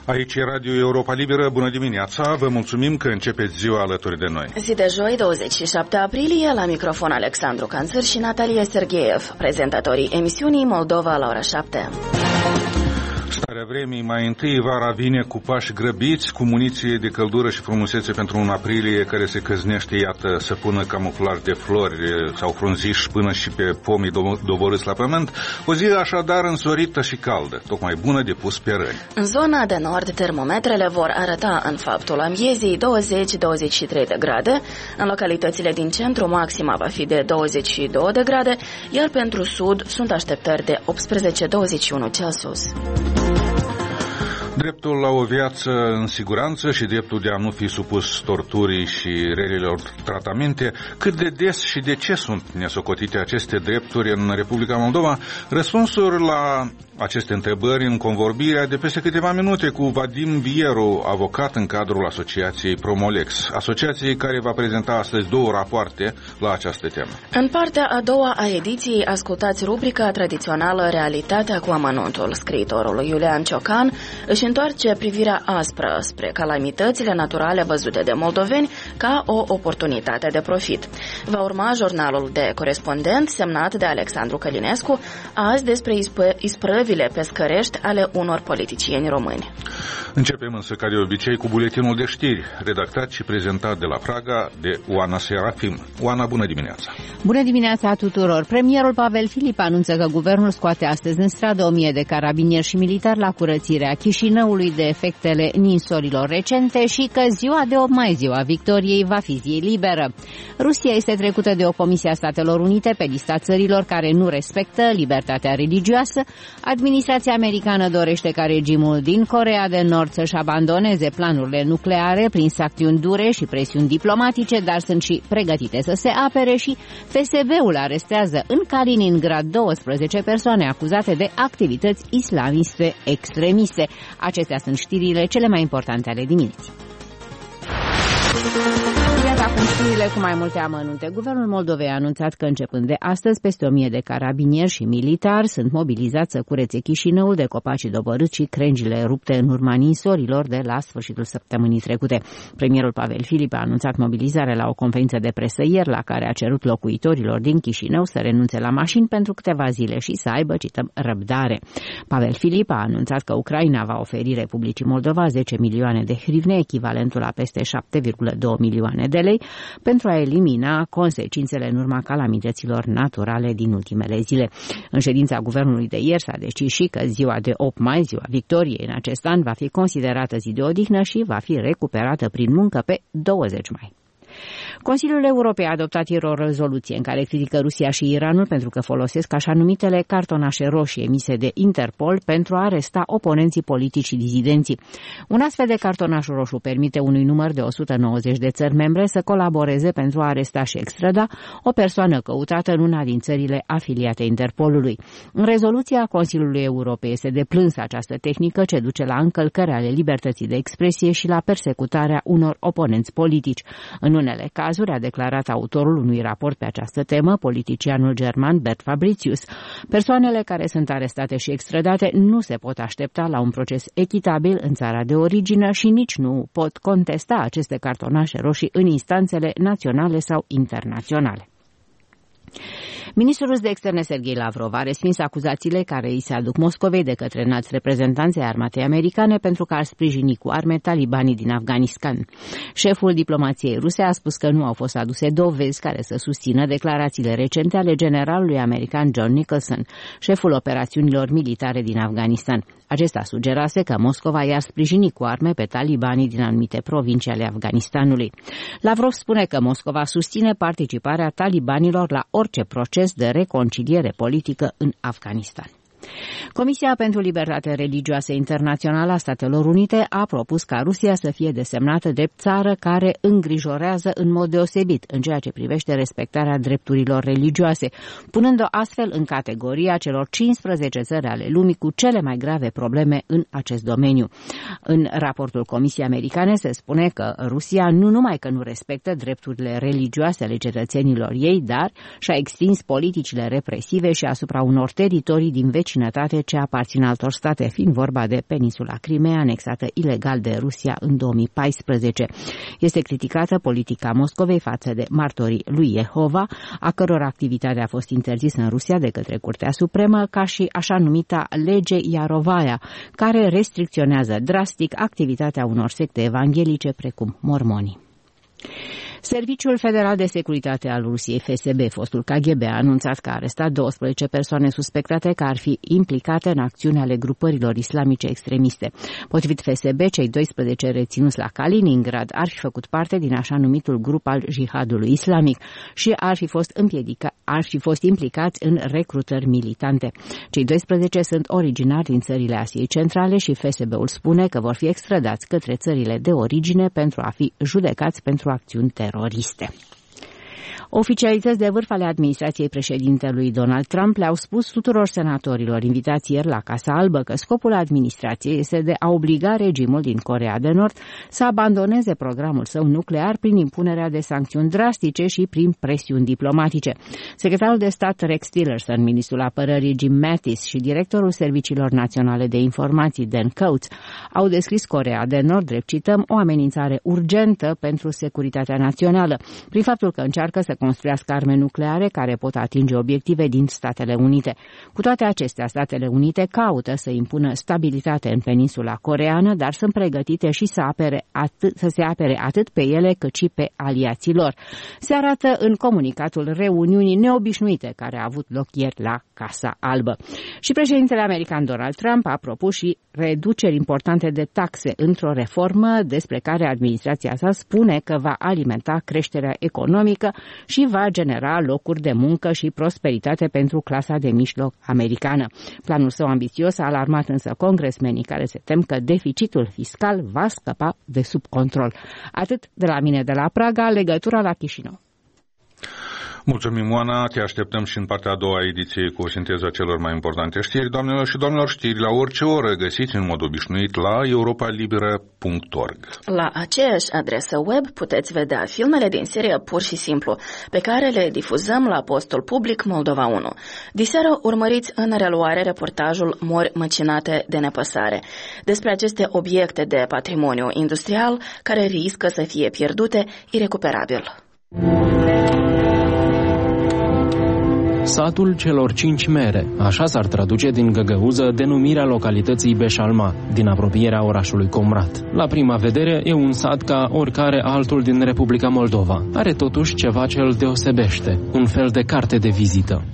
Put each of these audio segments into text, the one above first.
Aici e Radio Europa Liberă, bună dimineața, vă mulțumim că începeți ziua alături de noi. Zi de joi, 27 aprilie, la microfon Alexandru Canțăr și Natalia Sergeev, prezentatorii emisiunii Moldova la ora 7. Starea vremii, mai întâi vara vine cu pași grăbiți, cu muniție de căldură și frumusețe pentru un aprilie care se căznește, iată, să pună camuflaj de flori sau frunziși până și pe pomii doborâți la pământ. O zi așadar însorită și caldă, tocmai bună de pus pe răni. În zona de nord, termometrele vor arăta în faptul amiezii 20-23 de grade, în localitățile din centru maxima va fi de 22 de grade, iar pentru sud sunt așteptări de 18-21 Celsius. Dreptul la o viață în siguranță și dreptul de a nu fi supus torturii și relelor tratamente, cât de des și de ce sunt nesocotite aceste drepturi în Republica Moldova? Răspunsuri la aceste întrebări în convorbirea de peste câteva minute cu Vadim Vieru, avocat în cadrul asociației Promolex, asociației care va prezenta astăzi 2 rapoarte la această temă. În partea a doua a ediției ascultați rubrica tradițională Realitatea cu amănuntul. Scriitorul Iulian Ciocan își întoarce privirea aspră spre calamitățile naturale văzute de moldoveni ca o oportunitate de profit. Va urma jurnalul de corespondent semnat de Alexandru Călinescu, azi despre isprăvile pescărești ale unor politicieni români. Începem însă, ca de obicei, cu buletinul de știri, redactat și prezentat de la Praga de Oana Serafim. Oana, bună dimineața! Bună dimineața tuturor! Premierul Pavel Filip anunță că guvernul scoate astăzi în stradă 1000 de carabinieri și militari la curățirea Chișinăului de efectele ninsorilor recente și că ziua de 8 mai, ziua victoriei, va fi zi liberă. Rusia este trecută de o comisie a Statelor Unite pe lista țărilor care nu respectă libertatea religioasă. Administrația americană dorește ca regimul din Coreea de Nord să-și abandoneze planurile nucleare prin sancțiuni dure și presiuni diplomatice, dar sunt și pregătite să se apere și FSB-ul arestează în Kaliningrad 12 persoane acuzate de activități islamiste extremiste. Acestea sunt știrile cele mai importante ale dimineții. Acum știrile cu mai multe amănunte. Guvernul Moldovei a anunțat că începând de astăzi peste 1000 de carabinieri și militari sunt mobilizați să curețe Chișinăul de copacii doborâți și crengile rupte în urma ninsorilor de la sfârșitul săptămânii trecute. Premierul Pavel Filip a anunțat mobilizarea la o conferință de presă ieri, la care a cerut locuitorilor din Chișinău să renunțe la mașini pentru câteva zile și să aibă, cităm, răbdare. Pavel Filip a anunțat că Ucraina va oferi Republicii Moldova 10 milioane de hrivne, echivalentul la peste 7,2 milioane de lei, pentru a elimina consecințele în urma calamităților naturale din ultimele zile. În ședința guvernului de ieri s-a decis și că ziua de 8 mai, ziua victoriei în acest an, va fi considerată zi de odihnă și va fi recuperată prin muncă pe 20 mai. Consiliul Europei a adoptat ieri o rezoluție în care critică Rusia și Iranul pentru că folosesc așa numitele cartonașe roșii emise de Interpol pentru a aresta oponenții politici și dizidenții. Un astfel de cartonaș roșu permite unui număr de 190 de țări membre să colaboreze pentru a aresta și extrada o persoană căutată în una din țările afiliate Interpolului. În rezoluția Consiliului Europei este deplânsă această tehnică ce duce la încălcări ale libertății de expresie și la persecutarea unor oponenți politici. În unele cazuri, a declarat autorul unui raport pe această temă, politicianul german Bert Fabricius, persoanele care sunt arestate și extradate nu se pot aștepta la un proces echitabil în țara de origine și nici nu pot contesta aceste cartonașe roșii în instanțele naționale sau internaționale. Ministrul rus de externe Sergei Lavrov a respins acuzațiile care îi se aduc Moscovei de către înalți reprezentanți ai armatei americane pentru că ar sprijini cu arme talibanii din Afganistan. Șeful diplomației ruse a spus că nu au fost aduse dovezi care să susțină declarațiile recente ale generalului american John Nicholson, șeful operațiunilor militare din Afganistan. Acesta sugerase că Moscova i-ar sprijini cu arme pe talibanii din anumite provincii ale Afganistanului. Lavrov spune că Moscova susține participarea talibanilor la orice proces de reconciliere politică în Afganistan. Comisia pentru Libertate Religioasă Internațională a Statelor Unite a propus ca Rusia să fie desemnată drept țară care îngrijorează în mod deosebit în ceea ce privește respectarea drepturilor religioase, punând-o astfel în categoria celor 15 țări ale lumii cu cele mai grave probleme în acest domeniu. În raportul Comisiei Americane se spune că Rusia nu numai că nu respectă drepturile religioase ale cetățenilor ei, dar și-a extins politicile represive și asupra unor teritorii din vecinătatea străinătate ce aparțin altor state, fiind vorba de peninsula Crimea, anexată ilegal de Rusia în 2014. Este criticată politica Moscovei față de martorii lui Jehova, a căror activitate a fost interzisă în Rusia de către Curtea Supremă, ca și așa numita lege Iarovaia, care restricționează drastic activitatea unor secte evanghelice precum mormonii. Serviciul Federal de Securitate al Rusiei, FSB, fostul KGB, a anunțat că a arestat 12 persoane suspectate că ar fi implicate în acțiuni ale grupărilor islamice extremiste. Potrivit FSB, cei 12 reținuți la Kaliningrad ar fi făcut parte din așa numitul grup al jihadului islamic și ar fi fost implicați în recrutări militante. Cei 12 sunt originari din țările Asiei Centrale și FSB-ul spune că vor fi extradați către țările de origine pentru a fi judecați pentru acțiuni teroriste. Oficialități de vârf ale administrației președintelui Donald Trump le-au spus tuturor senatorilor invitați ieri la Casa Albă că scopul administrației este de a obliga regimul din Coreea de Nord să abandoneze programul său nuclear prin impunerea de sancțiuni drastice și prin presiuni diplomatice. Secretarul de stat Rex Tillerson, ministrul apărării Jim Mattis și directorul Serviciilor Naționale de Informații Dan Coats au descris Coreea de Nord, drept cităm, o amenințare urgentă pentru securitatea națională, prin faptul că încearcă să construiască arme nucleare care pot atinge obiective din Statele Unite. Cu toate acestea, Statele Unite caută să impună stabilitate în peninsula coreeană, dar sunt pregătite și să se apere atât pe ele cât și pe aliații lor. Se arată în comunicatul reuniunii neobișnuite care a avut loc ieri la Casa Albă. Și președintele american Donald Trump a propus și reduceri importante de taxe într-o reformă despre care administrația sa spune că va alimenta creșterea economică și va genera locuri de muncă și prosperitate pentru clasa de mijloc americană. Planul său ambițios a alarmat însă congresmenii care se tem că deficitul fiscal va scăpa de sub control. Atât de la mine de la Praga, legătura la Chișinău. Mulțumim, Oana. Te așteptăm și în partea a doua ediție cu o sinteză celor mai importante știri. Doamnelor și domnilor, știri la orice oră găsiți în mod obișnuit la europalibera.org. La aceeași adresă web puteți vedea filmele din serie Pur și Simplu, pe care le difuzăm la postul public Moldova 1. Diseară urmăriți în reluare reportajul Mori măcinate de nepăsare, despre aceste obiecte de patrimoniu industrial care riscă să fie pierdute irecuperabil. Satul celor 5 mere, așa s-ar traduce din găgăuză denumirea localității Beșalma, din apropierea orașului Comrat. La prima vedere, e un sat ca oricare altul din Republica Moldova. Are totuși ceva ce îl deosebește, un fel de carte de vizită.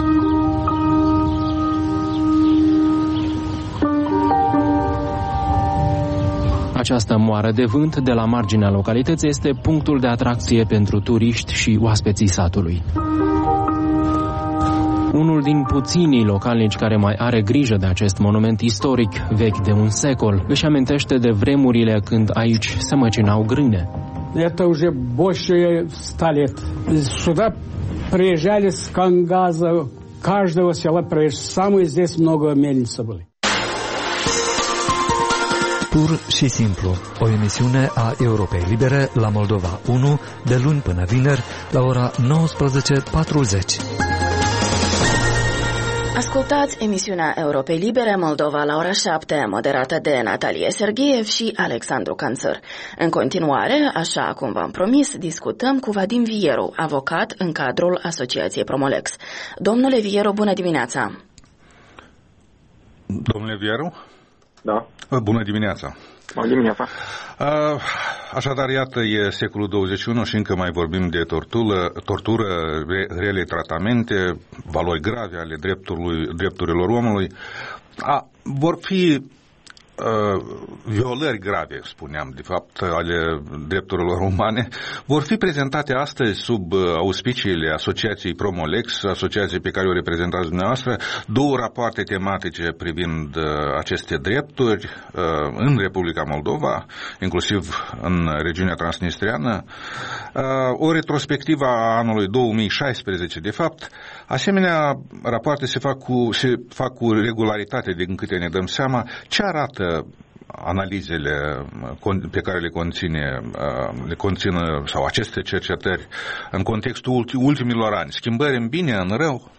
Această moară de vânt de la marginea localității este punctul de atracție pentru turiști și oaspeții satului. Unul din puținii localnici care mai are grijă de acest monument istoric, vechi de un secol, își amintește de vremurile când aici se măcinau grâne. Это уже больше 100 лет. Сюда приезжали с Кангаза, каждого села приезжали. Самые здесь много мельницы были. Pur și simplu, o emisiune a Europei Libere la Moldova 1, de luni până vineri, la ora 19:40. Ascultați emisiunea Europei Libere Moldova la ora 7, moderată de Natalie Serghiev și Alexandru Canțăr. În continuare, așa cum v-am promis, discutăm cu Vadim Vieru, avocat în cadrul Asociației Promolex. Domnule Vieru, bună dimineața! Domnule Vieru? Da. Bună dimineața! Bună dimineața! Așadar, iată, e secolul 21 și încă mai vorbim de tortură, rele tratamente, valori grave ale drepturilor omului. Vor fi violări grave, spuneam, de fapt, ale drepturilor umane, vor fi prezentate astăzi sub auspiciile Asociației Promolex, asociației pe care o reprezentați dumneavoastră, două rapoarte tematice privind aceste drepturi în Republica Moldova, inclusiv în regiunea transnistreană, o retrospectivă a anului 2016, de fapt. Asemenea, rapoarte se fac cu regularitate, din câte ne dăm seama. Ce arată analizele pe care le conțin sau aceste cercetări în contextul ultimilor ani? Schimbări în bine, în rău?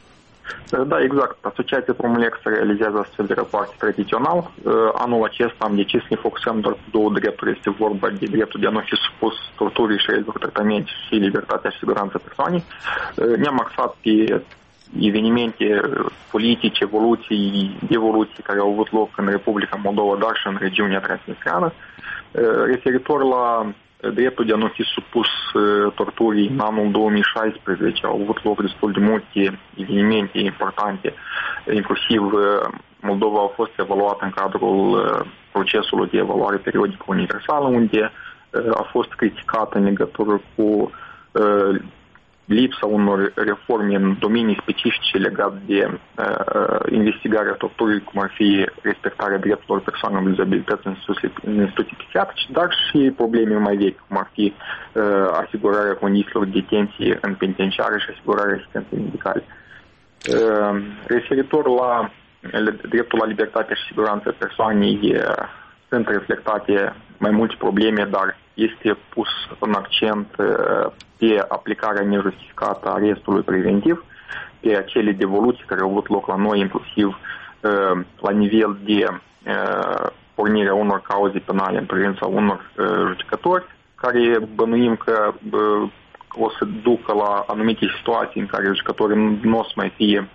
Da, exact. Asociația Promulex realizează astfel de rapoarte tradițional. Anul acesta am decis să ne focusăm doar pe două drepturi. Este vorba de dreptul de a nu fi supus torturii și relor tratamente și libertatea și siguranța persoanei. Ne-am axat pe evenimente politice, evoluții care au avut loc în Republica Moldova, dar și în regiunea transnistreană. Referitor la dreptul de a nu fi supus torturii, în anul 2016 au avut loc destul de multe evenimente importante, inclusiv Moldova a fost evaluată în cadrul procesului de evaluare periodică universală, unde a fost criticată în legătură cu lipsa unor reforme în domenii specifice legate de investigarea torturii, cum ar fi respectarea drepturilor persoanelor cu dizabilități în instituții psihiatrice, dar și probleme mai vechi, cum ar fi asigurarea condițiilor de detenție în penitenciare și asigurarea asistenței medicale. Referitor la dreptul la libertate și siguranță persoanei, sunt reflectate mai multe probleme, dar este pus un accent pe aplicarea nejustificată a arestului preventiv, pe acele devoluții care au avut loc la noi, inclusiv la nivel de pornirea unor cauze penale în privința unor judecători, care bănuim că o să ducă la anumite situații în care judecătorii nu o să mai fie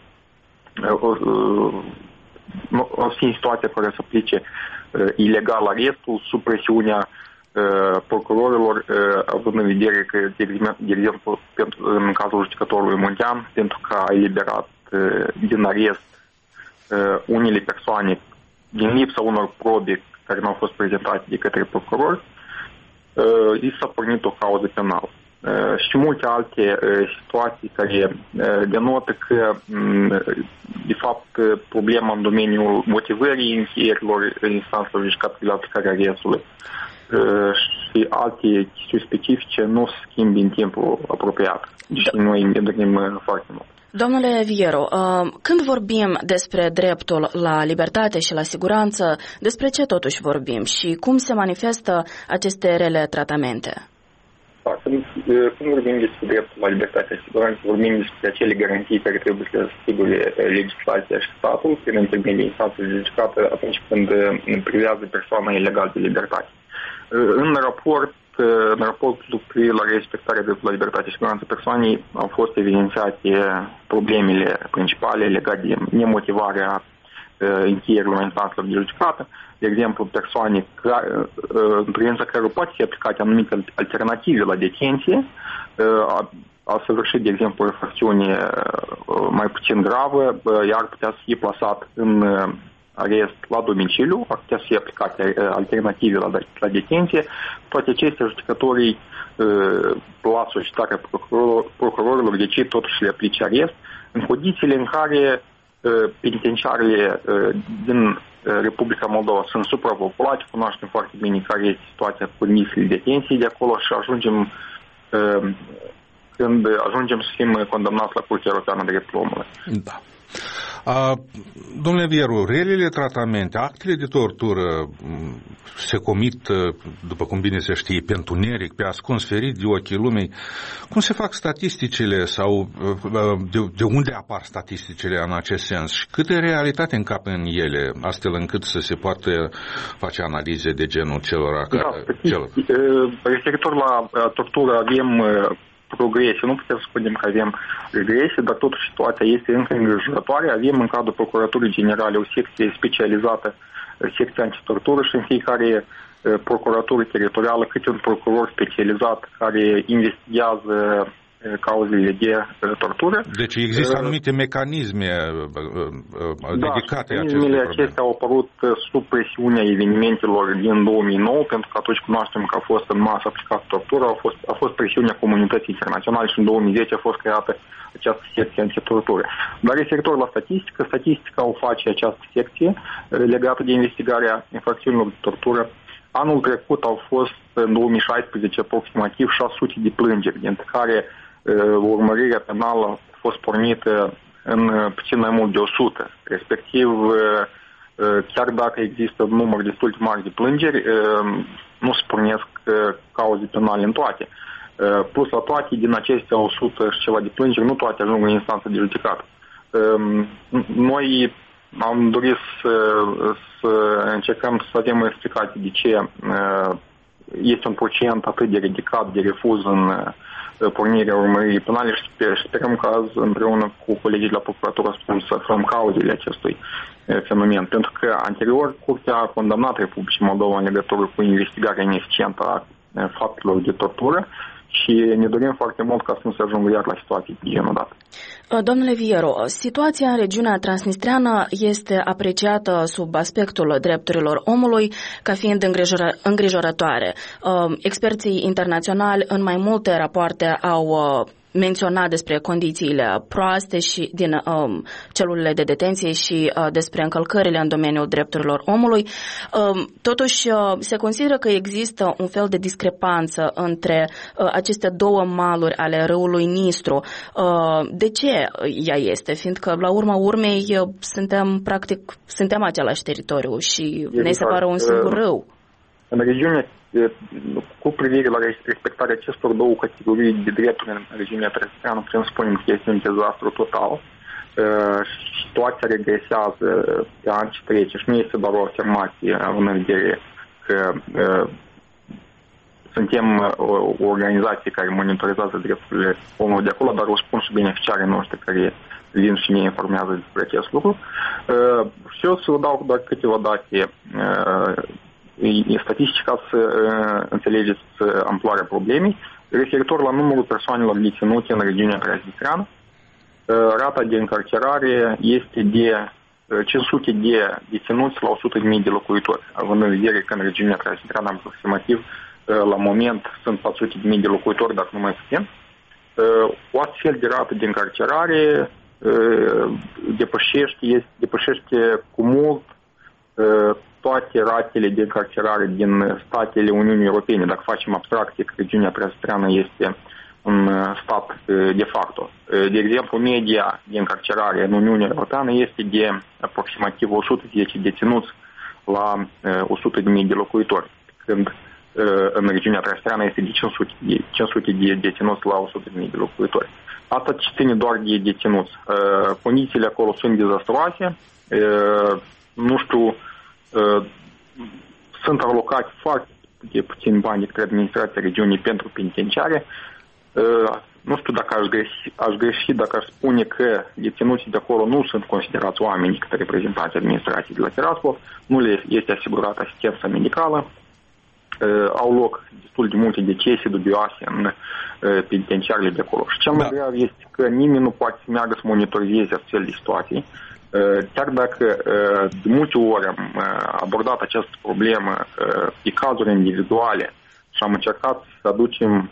o să fie în situația care să aplice ilegal arestul, sub presiunea procurorilor, având în vedere că, de exemplu, în cazul judecătorului Muntean, pentru că a eliberat din arest unele persoane din lipsa unor probe care nu au fost prezentate de către procuror, i s-a pornit o cauză penală. Și multe alte situații care denotă că, de fapt, problema în domeniul motivării încheierilor instanțelor judecate la aplicarea arestului și alte chestiuni specifice nu se schimb în timpul apropiat. Și noi ne dorim foarte mult. Domnule Viero, când vorbim despre dreptul la libertate și la siguranță, despre ce totuși vorbim și cum se manifestă aceste rele tratamente? Când vorbim despre dreptul la libertate și siguranță, vorbim despre acele garantii care trebuie să asigure legislația și statul prin intermediul instanței judecată atunci când privează persoana ilegal de libertate. În raportul cu privire la respectarea dreptului la libertate și siguranță persoanei au fost evidențiate problemele principale legate de nemotivarea încheierilor instanțelor de judecată, de exemplu, persoane în privința care poate fi aplicate anumite alternative la detenție, a săvârșit, de exemplu, o infracțiune mai puțin gravă, iar putea să fie plasat în arest la domiciliu, ar putea să fie aplicate alternative la detenție. Toate acestea, judecătorii la solicitarea procurorilor decid totuși le aplice arest, în condițiile în care penitenciarele din Republica Moldova sunt suprapopulate, cunoaștem foarte bine care este situația cu condițiile detenției de acolo și când ajungem să fim condamnați la Curtea Europeană de Drepturile Omului. Da. Domnule Vieru, relele tratamente, actele de tortură se comit, după cum bine se știe, pe întuneric, pe ascuns, ferit de ochii lumii. Cum se fac statisticile sau de unde apar statisticile în acest sens și câtă realitate încap în ele, astfel încât să se poată face analize de genul celor care... Referitor la tortură avem progrese, nu putem să spunem că avem regrese, dar totuși situația este încă îngrijorătoare. Avem în cadrul Procuraturii Generale o secție specializată, secția antitortură, și în fiecare procuratură teritorială câte un procuror specializat care investigează cauzele de tortură. Deci există anumite mecanisme dedicate mecanismele acestea au apărut sub presiunea evenimentelor din 2009, pentru că atunci cunoaștem că a fost în masă aplicată tortură, a fost presiunea comunității internaționale și în 2010 a fost creată această secție antitortură. Dar referitor la statistică, statistica o face această secție legată de investigarea infracțiunilor de tortură. Anul trecut au fost, în 2016, aproximativ 600 de plângeri, dintre care urmărirea penală a fost pornită în puțin mai mult de 100. Respectiv, chiar dacă există un număr destul de mare de plângeri, nu se pornesc cauze penale în toate. Plus la toate, din acestea 100 și ceva de plângeri, nu toate ajung în instanță de judecată. Noi am dorit să încercăm să avem o explicație de ce este un procent atât de ridicat de refuz în pornirea urmăririi penale și sperăm că azi, împreună cu colegii de la procuratură, să aflăm cauzele acestui fenomen. Pentru că anterior, Curtea a condamnat Republicii Moldova în legătură cu investigarea ineficientă a faptelor de tortură și ne dorim foarte mult ca să nu se ajungă iar la situații de genul dat. Domnule Vieru, situația în regiunea transnistreană este apreciată sub aspectul drepturilor omului ca fiind îngrijorătoare. Experții internaționali în mai multe rapoarte au menționat despre condițiile proaste și din celulele de detenție și despre încălcările în domeniul drepturilor omului. Totuși, se consideră că există un fel de discrepanță între aceste două maluri ale râului Nistru. De ce ea este? Fiindcă, la urma urmei, suntem același teritoriu și ne se pare un singur râu. În regiune, cu privire la respectarea acestor două categorii de drepturi în regiunea transnistreană, putem spune că este un dezastru total. Situația regresează pe an ce trece și nu este doar o afirmație în vedere că suntem o organizație care monitorizează drepturile omului de acolo, dar o spun și beneficiarii noștri care vin și ne informează despre acest lucru. Și eu să vă dau doar câteva date statistici ca să înțelegeți amploarea problemei. Referitor la numărul persoanelor deținute în regiunea transnistreană, rata de încarcerare este de 500 de deținuți la 100.000 de locuitori, având în vedere că în regiunea transnistreană aproximativ la moment sunt 400.000 de locuitori, dacă nu mai puțin. O astfel de rată de încarcerare depășește cu mult toate ratele de încarcerare din statele Uniunii Europene, dacă facem abstracție că regiunea transnistreană este un stat de facto. De exemplu, media de încarcerare în Uniunea Europeană este de aproximativ 110 deținuți la 100.000 de locuitori, când în regiunea transnistreană este de 500 de deținuți la 100.000 de locuitori. Asta ține doar de deținuți. Condițiile acolo sunt dezastruoase, nu știu, sunt alocați foarte puțini bani de către administrația regiunii pentru penitenciare. Nu știu dacă aș greși dacă aș spune că deținuții de acolo nu sunt considerați oameni câte reprezentanții administrației de la Tiraspol, nu le este asigurată asistență medicală, au loc destul de multe decese dubioase în penitenciarele de acolo. Și cel mai grav este că nimeni nu poate să meargă să monitorizeze astfel de situații. Chiar dacă de multe ori am abordat această problemă pe cazuri individuale și am încercat să aducem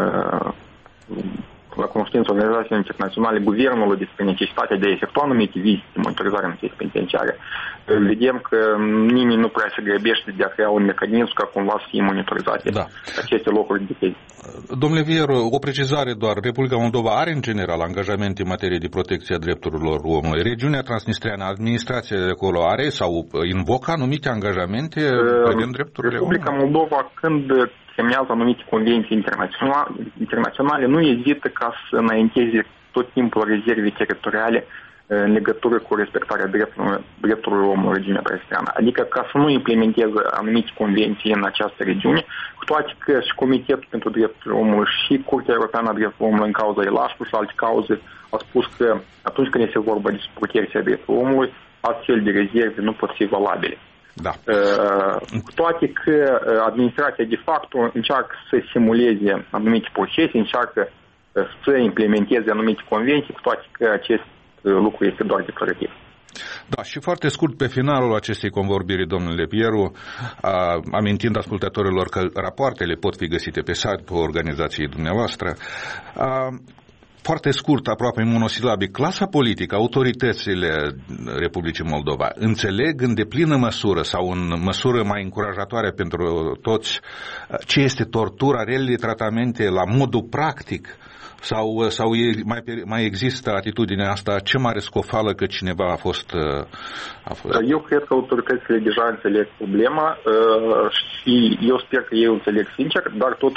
la cunoștință organizațiilor internaționale guvernului despre necesitatea de a efectua anumite vizite de monitorizare în aceste penitenciare, vedem că nimeni nu prea se grăbește de a crea un mecanism ca cumva să fie monitorizate aceste locuri de detenție. Domnule Vieru, o precizare doar. Republica Moldova are în general angajamente în materie de protecție a drepturilor omului. Regiunea transnistreană, administrația de acolo are sau invocă anumite angajamente privind drepturile omului? Republica Moldova, când semnează anumite convenții internaționale, nu ezită ca să înainteze tot timpul rezerve teritoriale în legătură cu respectarea drepturilor omului în regiunea transnistreană. Adică ca să nu implementeze anumite convenții în această regiune, cu toate că și Comitetul pentru Drepturile Omului și Curtea Europeană a Drepturilor Omului în cauza Elașcu și alte cauze a spus că atunci când este vorba de protecția drepturilor omului, astfel de rezerve nu pot fi valabile. Da. Cu toate că administrația de facto încearcă să simuleze anumite procese, încearcă să implementeze anumite convenții, cu toate că acest lucru este doar declarativ. Da, și foarte scurt pe finalul acestei convorbiri, domnule Pieru, amintind ascultătorilor că rapoartele pot fi găsite pe site-ul organizației dumneavoastră, foarte scurt, aproape în monosilabic, clasa politică, autoritățile Republicii Moldova înțeleg în deplină măsură sau în măsură mai încurajatoare pentru toți ce este tortura, relele tratamente la modul practic? Sau mai există atitudinea asta, ce mare scofală că cineva a fost... Eu cred că autoritățile deja înțeleg problema și eu sper că ei înțeleg sincer, dar totuși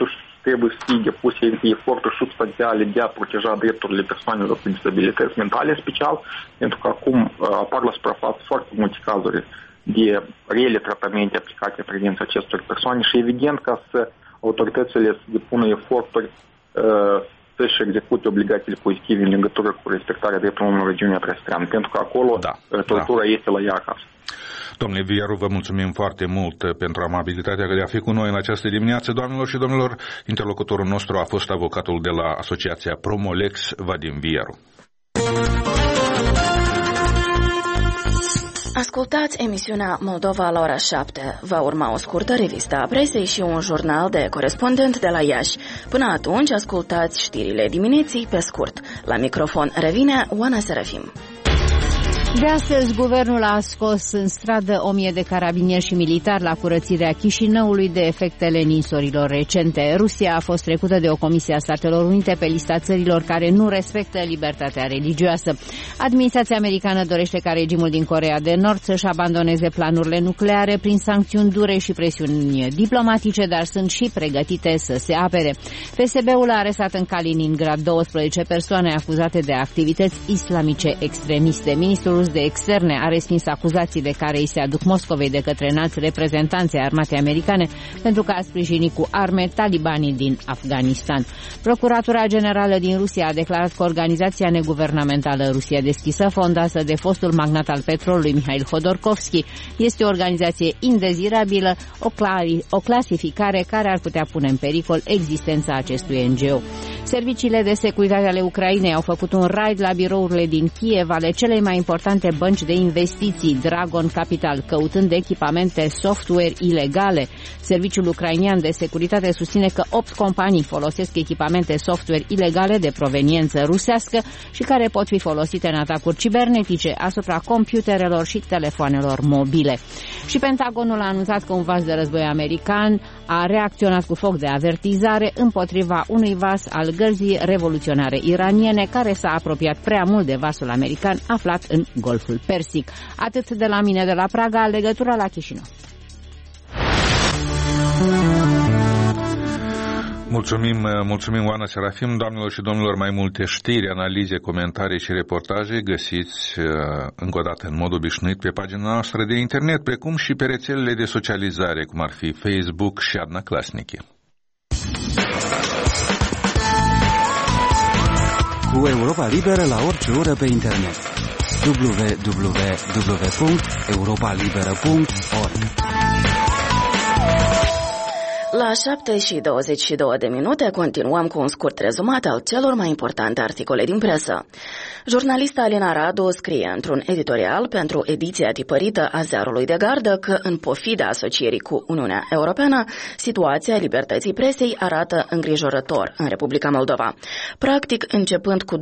trebuie să fie depuse eforturi substanțiale de a proteja drepturile persoanelor cu disabilități mentale special, pentru că acum apar la suprafață foarte multe cazuri de rele tratamente aplicate în privința acestor persoane și evident ca să autoritățile să depună eforturi să-și execute obligațiile pozitive în legătură cu respectarea drepturilor omului în regiunea Preastreană, pentru că acolo tortura este la ea acasă. Domnule Vieru, vă mulțumim foarte mult pentru amabilitatea de a fi cu noi în această dimineață. Doamnelor și domnilor, interlocutorul nostru a fost avocatul de la Asociația Promolex, Vadim Vieru. Ascultați emisiunea Moldova la ora 7. Va urma o scurtă revistă a presei și un jurnal de corespondent de la Iași. Până atunci, ascultați știrile dimineții pe scurt. La microfon revine Oana Serafim. De astăzi, guvernul a scos în stradă 1000 de carabinieri și militari la curățirea Chișinăului de efectele ninsorilor recente. Rusia a fost trecută de o comisie a Statelor Unite pe lista țărilor care nu respectă libertatea religioasă. Administrația americană dorește ca regimul din Coreea de Nord să-și abandoneze planurile nucleare prin sancțiuni dure și presiuni diplomatice, dar sunt și pregătite să se apere. FSB-ul a arestat în Kaliningrad 12 persoane acuzate de activități islamice extremiste. Ministrul de Externe a respins acuzații de care îi se aduc Moscovei de către înalți reprezentanți ai armatei americane pentru că a sprijinit cu arme talibanii din Afganistan. Procuratura Generală din Rusia a declarat că organizația neguvernamentală Rusia Deschisă, fondată de fostul magnat al petrolului Mihail Hodorkovski, este o organizație indezirabilă, o clasificare care ar putea pune în pericol existența acestui NGO. Serviciile de securitate ale Ucrainei au făcut un raid la birourile din Kiev ale celei mai importante bănci de investiții, Dragon Capital, căutând echipamente software ilegale. Serviciul ucrainean de securitate susține că 8 companii folosesc echipamente software ilegale de proveniență rusească și care pot fi folosite în atacuri cibernetice asupra computerelor și telefoanelor mobile. Și Pentagonul a anunțat că un vas de război american a reacționat cu foc de avertizare împotriva unui vas al gărzii revoluționare iraniene care s-a apropiat prea mult de vasul american aflat în Golful Persic. Atât de la mine de la Praga, legătura la Chișinău. Mulțumim, Oana Serafim. Doamnelor și domnilor, mai multe știri, analize, comentarii și reportaje găsiți încă o dată în mod obișnuit pe pagina noastră de internet, precum și pe rețelele de socializare, cum ar fi Facebook și Odnoklassniki. Cu Europa Liberă la orice oră pe internet. www.europalibera.org. La 7:22 continuăm cu un scurt rezumat al celor mai importante articole din presă. Jurnalista Alina Radu scrie într-un editorial pentru ediția tipărită a Ziarului de Gardă că, în pofida asocierii cu Uniunea Europeană, situația libertății presei arată îngrijorător în Republica Moldova. Practic, începând cu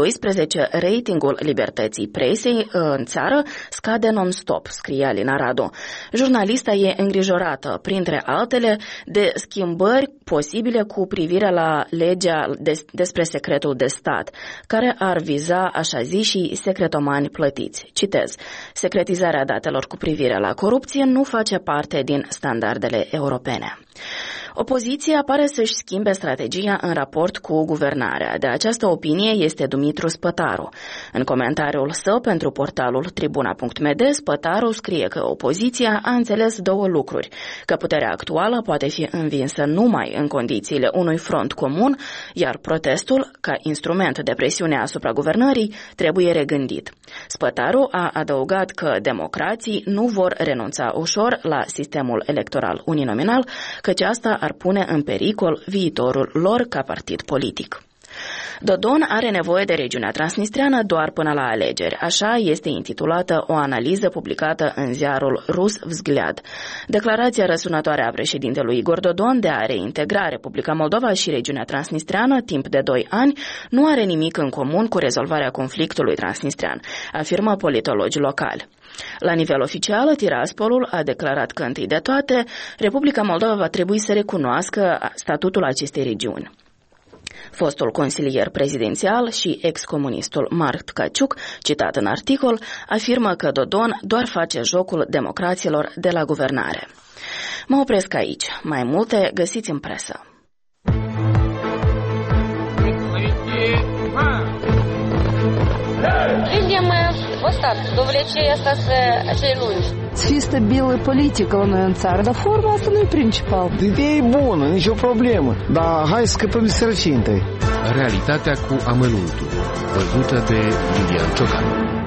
2012, ratingul libertății presei în țară scade non-stop, scrie Alina Radu. Jurnalista e îngrijorată, printre altele, de schimbări posibile cu privire la legea despre secretul de stat, care ar viza așa zișii secretomani plătiți. Citez: secretizarea datelor cu privire la corupție nu face parte din standardele europene. Opoziția pare să-și schimbe strategia în raport cu guvernarea. De această opinie este Dumitru Spătaru. În comentariul său pentru portalul Tribuna.md, Spătaru scrie că opoziția a înțeles două lucruri: că puterea actuală poate fi învinsă numai în condițiile unui front comun, iar protestul, ca instrument de presiune asupra guvernării, trebuie regândit. Spătaru a adăugat că democrații nu vor renunța ușor la sistemul electoral uninominal, căci asta ar pune în pericol viitorul lor ca partid politic. Dodon are nevoie de regiunea transnistreană doar până la alegeri. Așa este intitulată o analiză publicată în ziarul rus Vzgliad. Declarația răsunătoare a președintelui Igor Dodon de a reintegra Republica Moldova și regiunea transnistreană timp de 2 ani nu are nimic în comun cu rezolvarea conflictului transnistrean, afirmă politologi locali. La nivel oficial, Tiraspolul a declarat că, întâi de toate, Republica Moldova va trebui să recunoască statutul acestei regiuni. Fostul consilier prezidențial și ex-comunistul Mark Tkaciuk, citat în articol, afirmă că Dodon doar face jocul democraților de la guvernare. Mă opresc aici. Mai multe găsiți în presă. Вот так, довлечение остаться lungi. Să fie stabilă politică la noi în țară, dar forma asta nu e principal. Ideea e bună, nicio problemă, dar hai să scăpăm de sărăcie întâi. Realitatea cu amănuntul, văzută de Iulian Ciocan.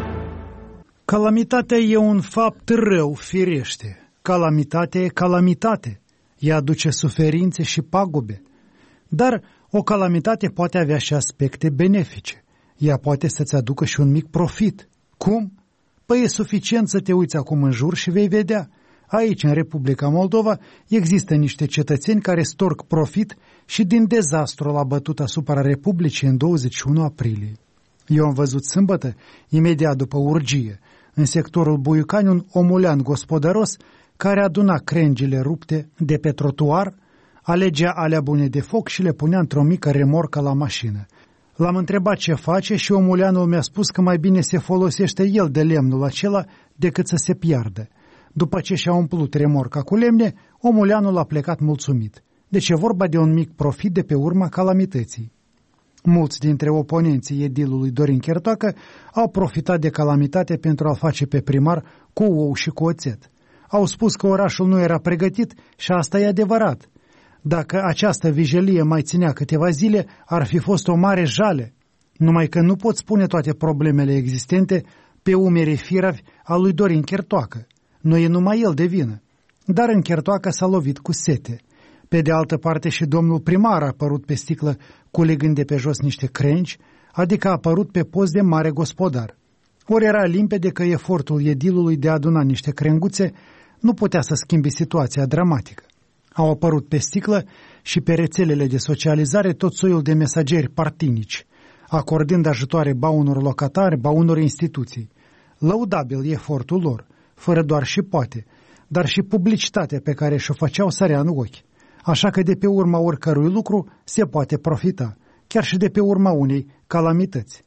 Calamitatea e un fapt rău, firește. Calamitatea e calamitate. Ea aduce suferințe și pagube. Dar o calamitate poate avea și aspecte benefice. Ea poate să-ți aducă și un mic profit. Cum? Păi e suficient să te uiți acum în jur și vei vedea. Aici, în Republica Moldova, există niște cetățeni care storc profit și din dezastru l-a bătut asupra Republicii în 21 aprilie. Eu am văzut sâmbătă, imediat după urgie, în sectorul Buiucani, un omulean gospodăros care aduna crengile rupte de pe trotuar, alegea alea bune de foc și le punea într-o mică remorcă la mașină. L-am întrebat ce face și omuleanul mi-a spus că mai bine se folosește el de lemnul acela decât să se piardă. După ce și-a umplut remorca cu lemne, omuleanul a plecat mulțumit. Deci e vorba de un mic profit de pe urma calamității. Mulți dintre oponenții edilului Dorin Chertoacă au profitat de calamitate pentru a-l face pe primar cu ou și cu oțet. Au spus că orașul nu era pregătit și asta e adevărat. Dacă această vijelie mai ținea câteva zile, ar fi fost o mare jale. Numai că nu pot spune toate problemele existente pe umerii firavi a lui Dorin Chertoacă. Nu e numai el de vină. Dar în Chertoacă s-a lovit cu sete. Pe de altă parte și domnul primar a apărut pe sticlă culegând de pe jos niște crengi, adică a apărut pe post de mare gospodar. Ori era limpede că efortul edilului de a aduna niște crenguțe nu putea să schimbe situația dramatică. Au apărut pe sticlă și pe rețelele de socializare tot soiul de mesageri partinici, acordând ajutoare ba unor locatari, ba unor instituții. Lăudabil e efortul lor, fără doar și poate, dar și publicitatea pe care și-o făceau sărea în ochi. Așa că de pe urma oricărui lucru se poate profita, chiar și de pe urma unei calamități.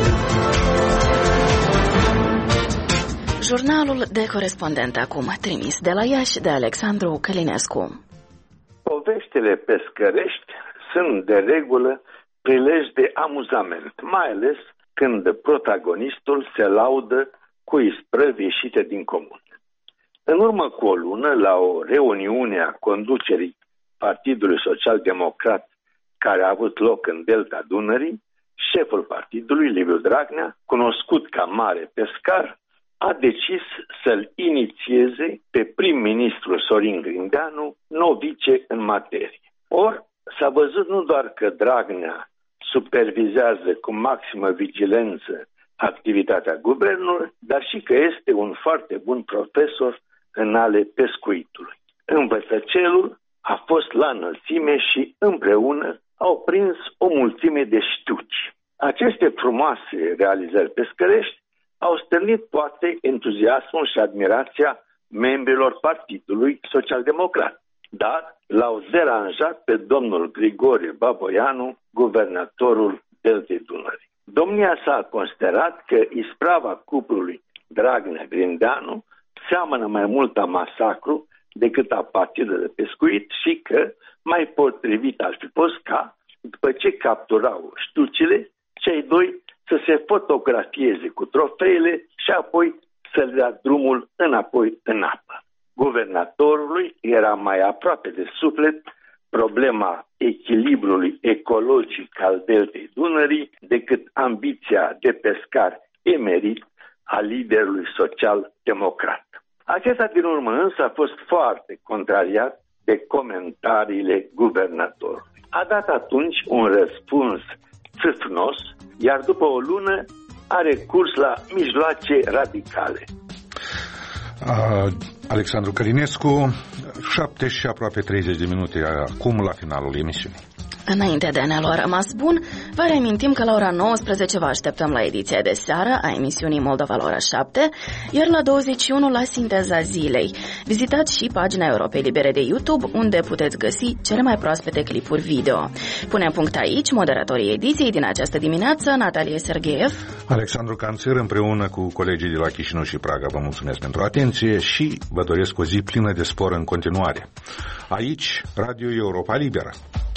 Jurnalul de corespondent acum, trimis de la Iași de Alexandru Călinescu. Poveștile pescărești sunt de regulă prilej de amuzament, mai ales când protagonistul se laudă cu isprăvi ieșite din comun. În urmă cu o lună, la o reuniune a conducerii Partidului Social-Democrat care a avut loc în Delta Dunării, șeful partidului, Liviu Dragnea, cunoscut ca mare pescar, a decis să-l inițieze pe prim-ministru Sorin Grindeanu, novice în materie. Or, s-a văzut nu doar că Dragnea supervizează cu maximă vigilență activitatea guvernului, dar și că este un foarte bun profesor în ale pescuitului. Învățăcelul a fost la înălțime și împreună au prins o mulțime de știuci. Aceste frumoase realizări pescărești au stârnit poate entuziasmul și admirația membrilor Partidului Social-Democrat, dar l-au deranjat pe domnul Grigore Baboianu, guvernatorul Deltei Dunării. Domnia s-a considerat că isprava cuplului Dragnea-Grindeanu seamănă mai mult a masacru decât a partidului de pescuit și că mai potrivit ar fi fost ca, după ce capturau știucile, cei doi să se fotografieze cu trofeele și apoi să le dea drumul înapoi în apă. Guvernatorului era mai aproape de suflet problema echilibrului ecologic al Deltei Dunării decât ambiția de pescar emerit a liderului social-democrat. Acesta din urmă însă a fost foarte contrariat de comentariile guvernatorului. A dat atunci un răspuns țâfnos, iar după o lună a recurs la mijloace radicale. Alexandru Călinescu, 7 și aproape 30 de minute acum la finalul emisiunii. Înainte de a ne lua rămas bun, vă reamintim că la ora 19 vă așteptăm la ediția de seară a emisiunii Moldova la ora 7, iar la 21 la Sinteza Zilei. Vizitați și pagina Europei Libere de YouTube, unde puteți găsi cele mai proaspete clipuri video. Punem punct aici, moderatorii ediției din această dimineață, Natalie Sergeev, Alexandru Canțer, împreună cu colegii de la Chișinău și Praga, vă mulțumesc pentru atenție și vă doresc o zi plină de spor în continuare. Aici, Radio Europa Liberă.